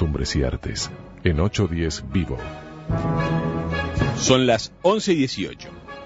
Costumbres y Artes, en 810 Vivo. Son las 11:18.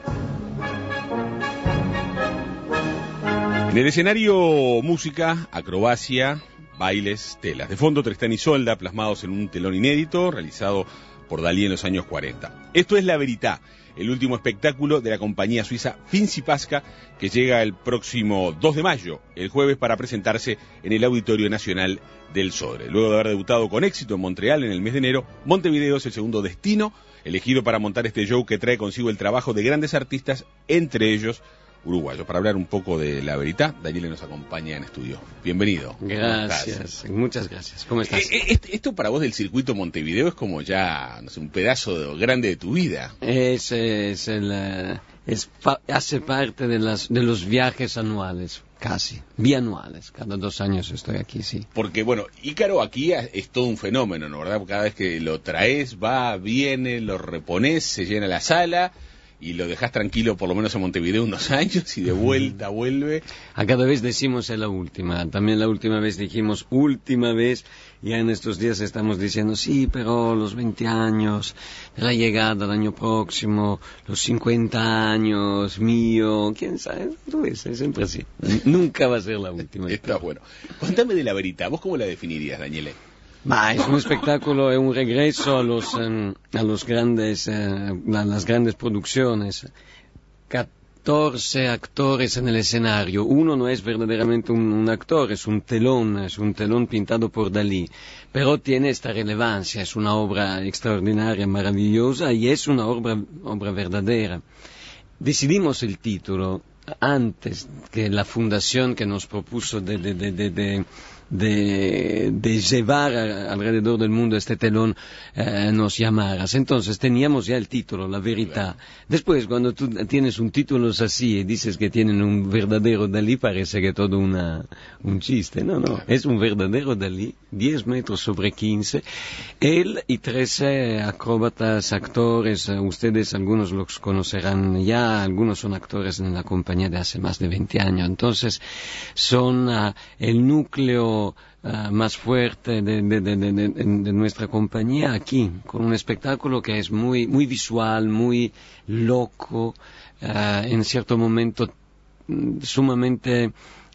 En el escenario, música, acrobacia, bailes, telas. De fondo, Tristán y Isolda, plasmados en un telón inédito, realizado por Dalí en los años 40. Esto es La Verità, el último espectáculo de la compañía suiza Finzi Pasca, que llega el próximo 2 de mayo, el jueves, para presentarse en el Auditorio Nacional del Sodre. Luego de haber debutado con éxito en Montreal en el mes de enero, Montevideo es el segundo destino elegido para montar este show que trae consigo el trabajo de grandes artistas, entre ellos uruguayos. Para hablar un poco de La Verità, Daniele nos acompaña en estudio. Bienvenido. Gracias, muchas gracias. ¿Cómo estás? Esto para vos del circuito Montevideo es como ya, no sé, un pedazo grande de tu vida. Hace parte de los viajes anuales, casi, bianuales. Cada 2 años estoy aquí, sí. Porque, bueno, Ícaro aquí es todo un fenómeno, ¿no? ¿Verdad? Cada vez que lo traes, va, viene, lo repones, se llena la sala y lo dejás tranquilo por lo menos en Montevideo unos años y de vuelta vuelve. A cada vez decimos es la última. También la última vez dijimos última vez. Ya en estos días estamos diciendo sí, pero los 20 años de la llegada el año próximo, los 50 años mío, quién sabe, tú ves, es siempre así. Nunca va a ser la última. Está bueno. Cuéntame de La Verità. ¿Vos cómo la definirías, Daniele? Es un espectáculo, es un regreso a las grandes producciones. 14 actores en el escenario. Uno no es verdaderamente un actor, es un telón pintado por Dalí. Pero tiene esta relevancia, es una obra extraordinaria, maravillosa, y es una obra verdadera. Decidimos el título antes que la fundación que nos propuso de llevar alrededor del mundo este telón nos llamaras. Entonces teníamos ya el título, La Verità. Después, cuando tú tienes un título así y dices que tienen un verdadero Dalí, parece que todo un chiste. No, es un verdadero Dalí, 10 metros sobre 15. Él y 13 acróbatas, actores, ustedes algunos los conocerán ya, algunos son actores en la compañía de hace más de 20 años. Entonces son el núcleo más fuerte de nuestra compañía aquí, con un espectáculo que es muy, muy visual, muy loco, en cierto momento sumamente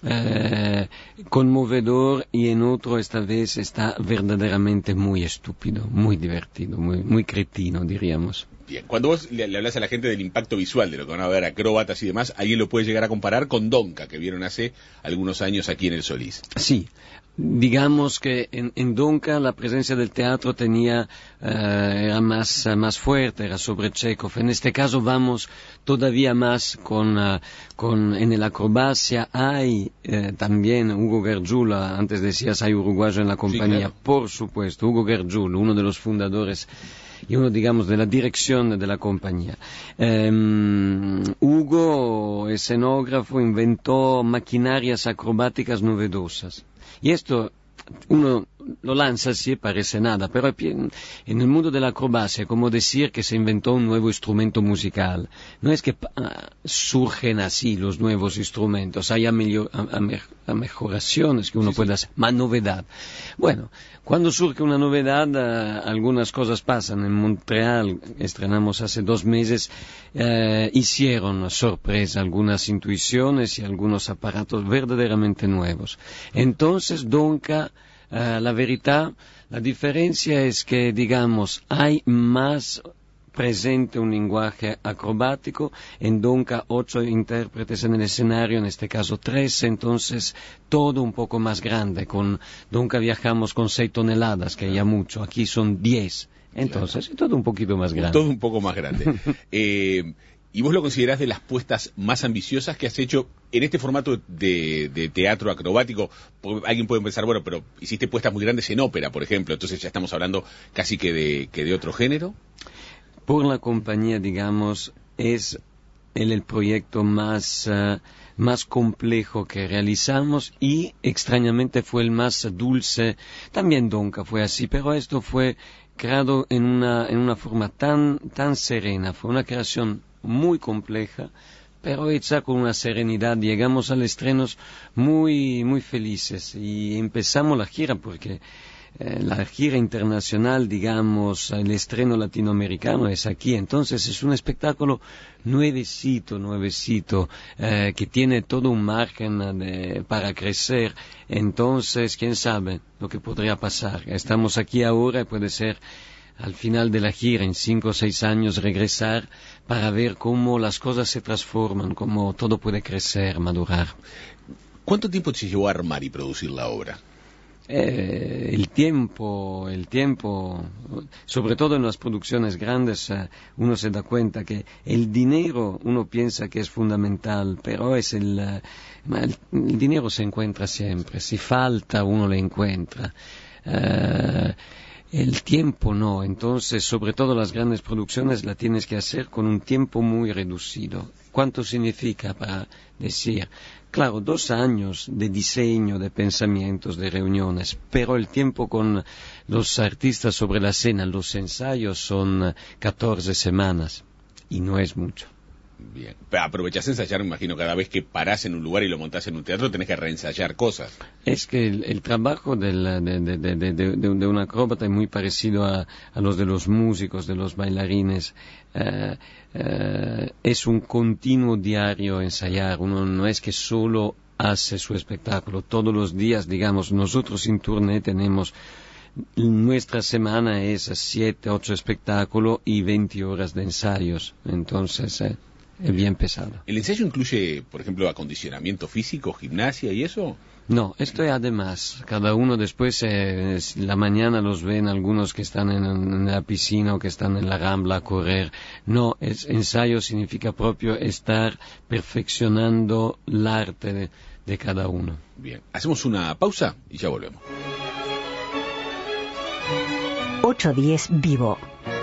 conmovedor, y en otro esta vez está verdaderamente muy estúpido, muy divertido, muy cretino, diríamos. Bien, cuando vos le hablas a la gente del impacto visual, de lo que van a ver acróbatas y demás, alguien lo puede llegar a comparar con Donca, que vieron hace algunos años aquí en el Solís. Sí, digamos que en Donca la presencia del teatro era más fuerte, era sobre Chekhov. En este caso vamos todavía más en el acrobacia. Hay también Hugo Gargiulo, antes decías hay uruguayo en la compañía, sí, claro. Por supuesto, Hugo Gargiulo, uno de los fundadores y uno, digamos, de la dirección de la compañía. Hugo, escenógrafo, inventó maquinarias acrobáticas novedosas. Y esto uno lo lanza así, parece nada, pero en el mundo de la acrobacia, como decir que se inventó un nuevo instrumento musical. No es que surgen así los nuevos instrumentos, hay mejoraciones que uno puede hacer, más novedad. Bueno, cuando surge una novedad, algunas cosas pasan. En Montreal, estrenamos hace 2 meses, hicieron sorpresa algunas intuiciones y algunos aparatos verdaderamente nuevos. Entonces, Donca, La Verità, la diferencia es que, digamos, hay más presente un lenguaje acrobático. En Donca 8 intérpretes en el escenario, en este caso 13, entonces todo un poco más grande. Con Donca viajamos con 6 toneladas, que ya mucho, aquí son 10, entonces claro, todo un poquito más grande. Todo un poco más grande. ¿Y vos lo considerás de las puestas más ambiciosas que has hecho en este formato de teatro acrobático? Porque alguien puede pensar, bueno, pero hiciste puestas muy grandes en ópera, por ejemplo, entonces ya estamos hablando casi que de otro género. Por la compañía, digamos, es el proyecto más complejo que realizamos, y extrañamente fue el más dulce. También Donca fue así, pero esto fue creado en una forma tan serena. Fue una creación muy compleja, pero hecha con una serenidad. Llegamos al estreno muy, muy felices y empezamos la gira porque la gira internacional, digamos, el estreno latinoamericano es aquí. Entonces es un espectáculo nuevecito, que tiene todo un margen para crecer. Entonces, quién sabe lo que podría pasar. Estamos aquí ahora y puede ser al final de la gira, en 5 o 6 años, regresar para ver cómo las cosas se transforman, cómo todo puede crecer, madurar. ¿Cuánto tiempo te llevó a armar y producir la obra? El tiempo, sobre todo en las producciones grandes, uno se da cuenta que el dinero, uno piensa que es fundamental, pero el dinero se encuentra siempre, si falta uno lo encuentra. El tiempo no, entonces sobre todo las grandes producciones la tienes que hacer con un tiempo muy reducido. ¿Cuánto significa para decir? Claro, 2 años de diseño, de pensamientos, de reuniones, pero el tiempo con los artistas sobre la escena, los ensayos son 14 semanas y no es mucho. Bien. Aprovechás a ensayar, me imagino, cada vez que parás en un lugar y lo montás en un teatro, tenés que reensayar cosas. Es que el trabajo de un acróbata es muy parecido a los de los músicos, de los bailarines. Es un continuo diario ensayar. Uno no es que solo hace su espectáculo. Todos los días, digamos, nosotros en Tournée tenemos... Nuestra semana es 7, 8 espectáculos y 20 horas de ensayos. Entonces... es bien pesado. ¿El ensayo incluye, por ejemplo, acondicionamiento físico, gimnasia y eso? No, esto es además. Cada uno después, la mañana los ven algunos que están en la piscina o que están en la Rambla a correr. No, ensayo significa propio estar perfeccionando el arte de cada uno. Bien, hacemos una pausa y ya volvemos. 810 Vivo.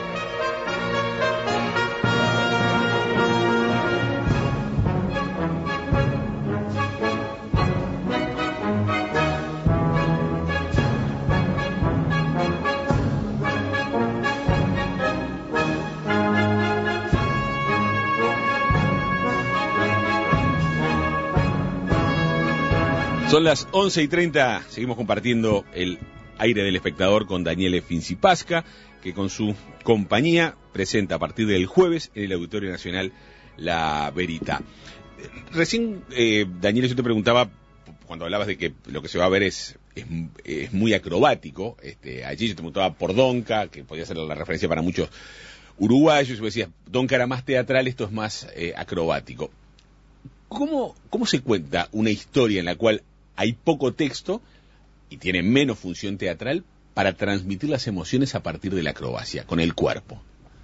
Son las 11:30, seguimos compartiendo el aire del espectador con Daniele Finzi-Pasca, que con su compañía presenta a partir del jueves en el Auditorio Nacional La Verità. Recién, Daniele, yo te preguntaba, cuando hablabas de que lo que se va a ver es muy acrobático, allí yo te preguntaba por Donca, que podía ser la referencia para muchos uruguayos, y vos decías, Donca era más teatral, esto es más acrobático. ¿Cómo se cuenta una historia en la cual hay poco texto y tiene menos función teatral para transmitir las emociones a partir de la acrobacia, con el cuerpo?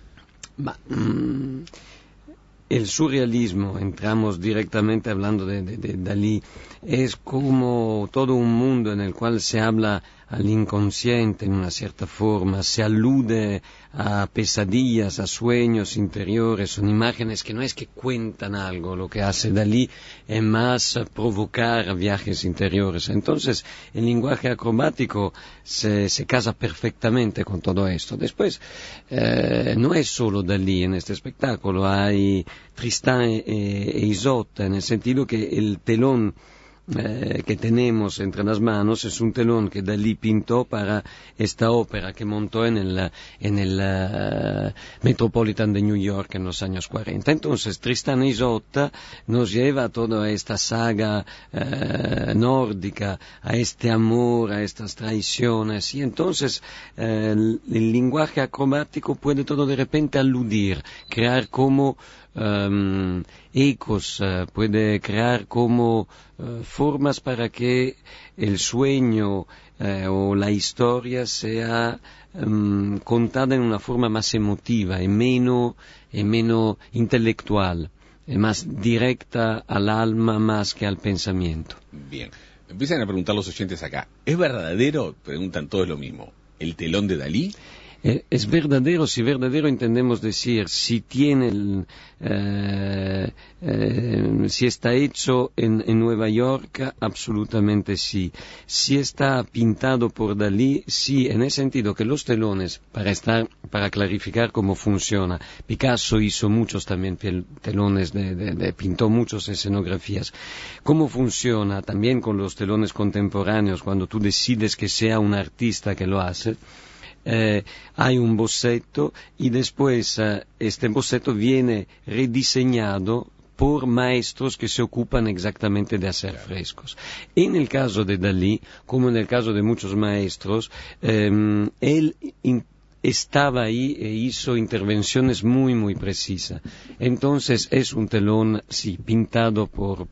El surrealismo, entramos directamente hablando de Dalí, es como todo un mundo en el cual se habla al inconsciente en una cierta forma, se alude a pesadillas, a sueños interiores, son imágenes que no es que cuentan algo, lo que hace Dalí es más provocar viajes interiores. Entonces, el lenguaje acrobático se casa perfectamente con todo esto. Después, no es solo Dalí en este espectáculo, hay Tristán e Isotta, en el sentido que el telón que tenemos entre las manos es un telón que Dalí pintó para esta ópera que montó en el Metropolitan de New York en los años 40. Entonces Tristán e Isotta nos lleva a toda esta saga nórdica, a este amor, a estas traiciones, y entonces el lenguaje acrobático puede todo de repente aludir, crear como ecos, puede crear como formas para que el sueño o la historia sea contada en una forma más emotiva y menos intelectual, más directa al alma más que al pensamiento. Bien, empiezan a preguntar los oyentes acá, ¿es verdadero? Preguntan todos lo mismo, ¿el telón de Dalí? Es verdadero, si verdadero entendemos decir, si tiene si está hecho en Nueva York, absolutamente sí. Si está pintado por Dalí, sí, en el sentido que los telones, para clarificar cómo funciona, Picasso hizo muchos también telones, pintó muchas escenografías. ¿Cómo funciona también con los telones contemporáneos cuando tú decides que sea un artista que lo hace? Hay un boceto y después este boceto viene rediseñado por maestros que se ocupan exactamente de hacer frescos. En el caso de Dalí, como en el caso de muchos maestros, él estaba ahí e hizo intervenciones muy, muy precisas. Entonces es un telón, sí, pintado por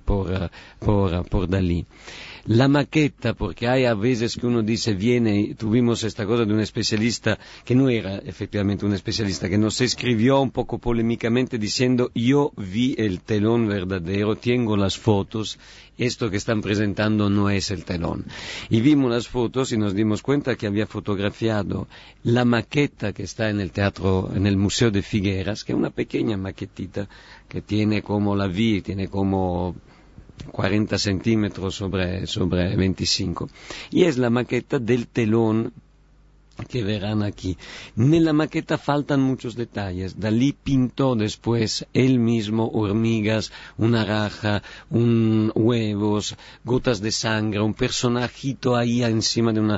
Dalí. La maqueta, porque hay a veces que uno dice, tuvimos esta cosa de un especialista, que no era efectivamente un especialista, que nos escribió un poco polémicamente diciendo, yo vi el telón verdadero, tengo las fotos, esto que están presentando no es el telón. Y vimos las fotos y nos dimos cuenta que había fotografiado la maqueta que está en el teatro, en el Museo de Figueras, que es una pequeña maquetita que tiene como 40 centímetros sobre 25. Y es la maqueta del telón que verán aquí. En la maqueta faltan muchos detalles. Dalí pintó después él mismo hormigas, una raja, huevos, gotas de sangre, un personajito ahí encima de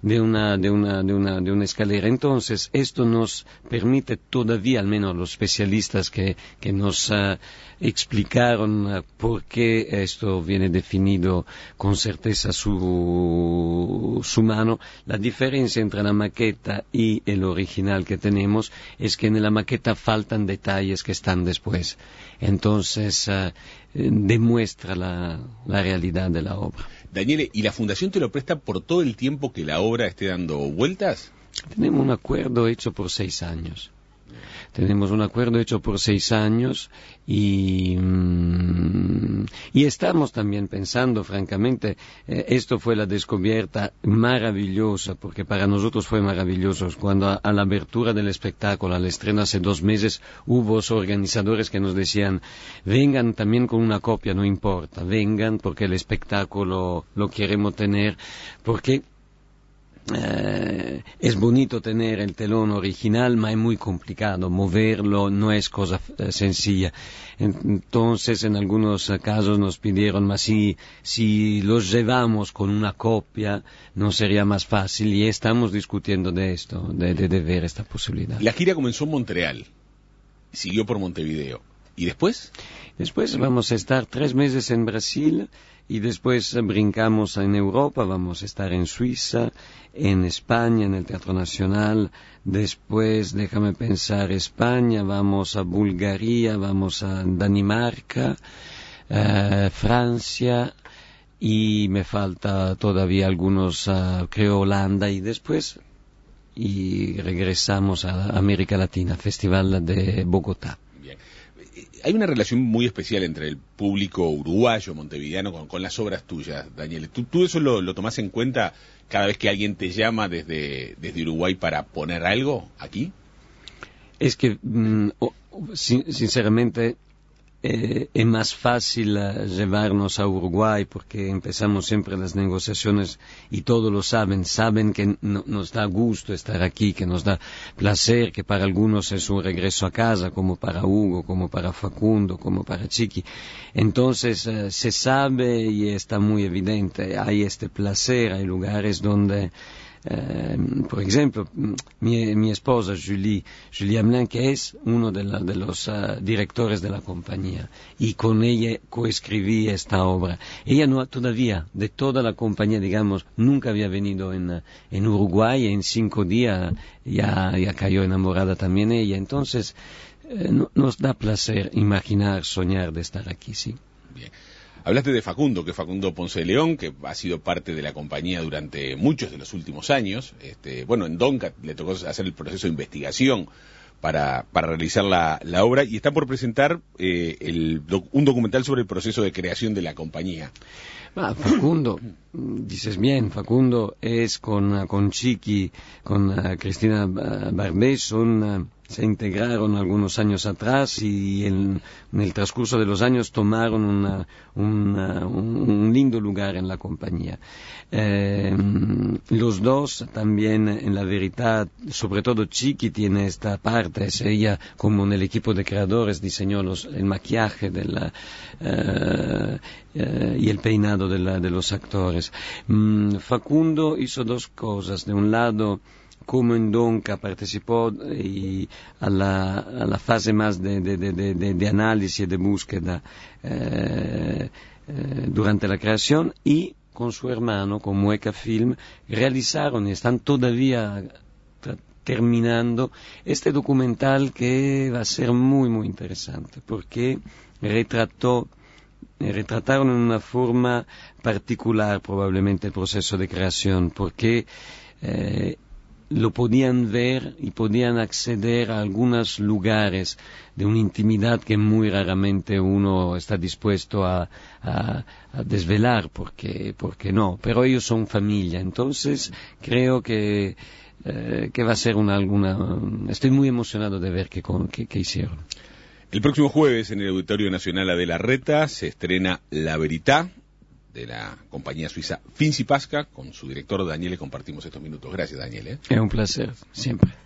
una escalera. Entonces, esto nos permite todavía, al menos los especialistas que nos explicaron por qué esto viene definido con certeza su mano, la diferencia entre la maqueta y el original que tenemos es que en la maqueta faltan detalles que están después. Entonces demuestra la realidad de la obra. Daniele, ¿y la Fundación te lo presta por todo el tiempo que la obra esté dando vueltas? Tenemos un acuerdo hecho por 6 años. Tenemos un acuerdo hecho por 6 años y estamos también pensando, francamente, esto fue la descubierta maravillosa, porque para nosotros fue maravilloso. Cuando a la apertura del espectáculo, al estreno hace 2 meses, hubo organizadores que nos decían, vengan también con una copia, no importa, vengan porque el espectáculo lo queremos tener, porque es bonito tener el telón original, pero es muy complicado moverlo, no es cosa sencilla. Entonces, en algunos casos nos pidieron, mas si los llevamos con una copia, no sería más fácil, y estamos discutiendo de esto, de ver esta posibilidad. La gira comenzó en Montreal, siguió por Montevideo, ¿y después? Después vamos a estar 3 meses en Brasil, y después brincamos en Europa, vamos a estar en Suiza, en España, en el Teatro Nacional, después, déjame pensar, España, vamos a Bulgaria, vamos a Dinamarca, Francia, y me falta todavía algunos, creo Holanda, y después regresamos a América Latina, Festival de Bogotá. Hay una relación muy especial entre el público uruguayo, montevideano, con las obras tuyas, Daniel. ¿Tú eso lo tomás en cuenta cada vez que alguien te llama desde Uruguay para poner algo aquí? Es que, sinceramente, es más fácil llevarnos a Uruguay porque empezamos siempre las negociaciones y todos lo saben que nos da gusto estar aquí, que nos da placer, que para algunos es un regreso a casa, como para Hugo, como para Facundo, como para Chiqui. Entonces se sabe y está muy evidente, hay este placer, hay lugares donde por ejemplo, mi esposa Julie Hamelin, que es uno de los directores de la compañía, y con ella coescribí esta obra. Ella todavía, de toda la compañía, digamos, nunca había venido en Uruguay, y en 5 días ya cayó enamorada también ella. Entonces, nos da placer imaginar, soñar de estar aquí, sí. Bien. Hablaste de Facundo, que Facundo Ponce de León, que ha sido parte de la compañía durante muchos de los últimos años. En Donca le tocó hacer el proceso de investigación para realizar la obra, y están por presentar un documental sobre el proceso de creación de la compañía. Facundo, dices bien, Facundo es con Chiqui, con Cristina Barbé, se integraron algunos años atrás y en el transcurso de los años tomaron un lindo lugar en la compañía. Los dos también en la Verità, sobre todo Chiqui tiene esta parte, es ella como en el equipo de creadores diseñó el maquillaje y el peinado de los actores. Facundo hizo dos cosas, de un lado como en Donca participó a la fase más de análisis y de búsqueda durante la creación, y con su hermano, con Mueca Film, realizaron y están todavía terminando este documental que va a ser muy muy interesante porque retrataron en una forma particular probablemente el proceso de creación, porque lo podían ver y podían acceder a algunos lugares de una intimidad que muy raramente uno está dispuesto a desvelar, porque no, pero ellos son familia, entonces creo que va a ser estoy muy emocionado de ver qué hicieron. El próximo jueves en el Auditorio Nacional Adela Reta se estrena La Verità, de la compañía suiza Finzi Pasca. Con su director Daniele compartimos estos minutos. Gracias, Daniele. Es un placer, siempre.